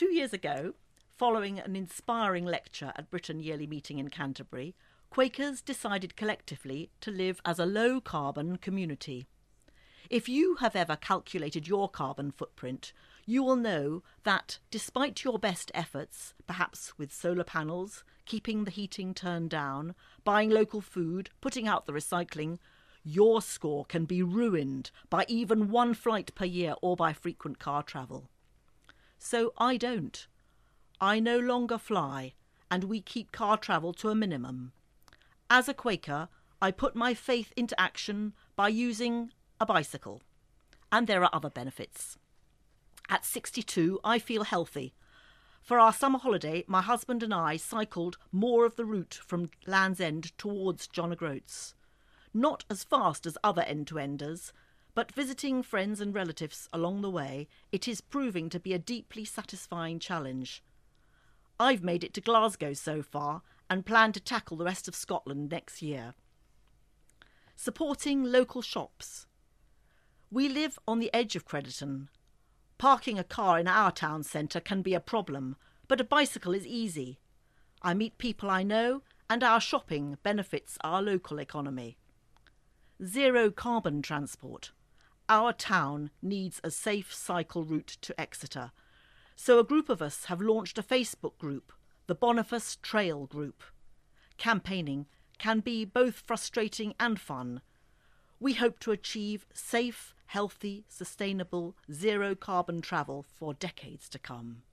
2 years ago, following an inspiring lecture at Britain Yearly Meeting in Canterbury, Quakers decided collectively to live as a low-carbon community. If you have ever calculated your carbon footprint, you will know that despite your best efforts, perhaps with solar panels, keeping the heating turned down, buying local food, putting out the recycling, your score can be ruined by even one flight per year or by frequent car travel. So I don't. I no longer fly, and we keep car travel to a minimum. As a Quaker, I put my faith into action by using a bicycle. And there are other benefits. At 62, I feel healthy. For our summer holiday, my husband and I cycled more of the route from Land's End towards John O'Groats. Not as fast as other end-to-enders, but visiting friends and relatives along the way, it is proving to be a deeply satisfying challenge. I've made it to Glasgow so far and plan to tackle the rest of Scotland next year. Supporting local shops. We live on the edge of Crediton. Parking a car in our town centre can be a problem, but a bicycle is easy. I meet people I know, and our shopping benefits our local economy. Zero carbon transport. Our town needs a safe cycle route to Exeter, so a group of us have launched a Facebook group, the Boniface Trail Group. Campaigning can be both frustrating and fun. We hope to achieve safe, healthy, sustainable, zero carbon travel for decades to come.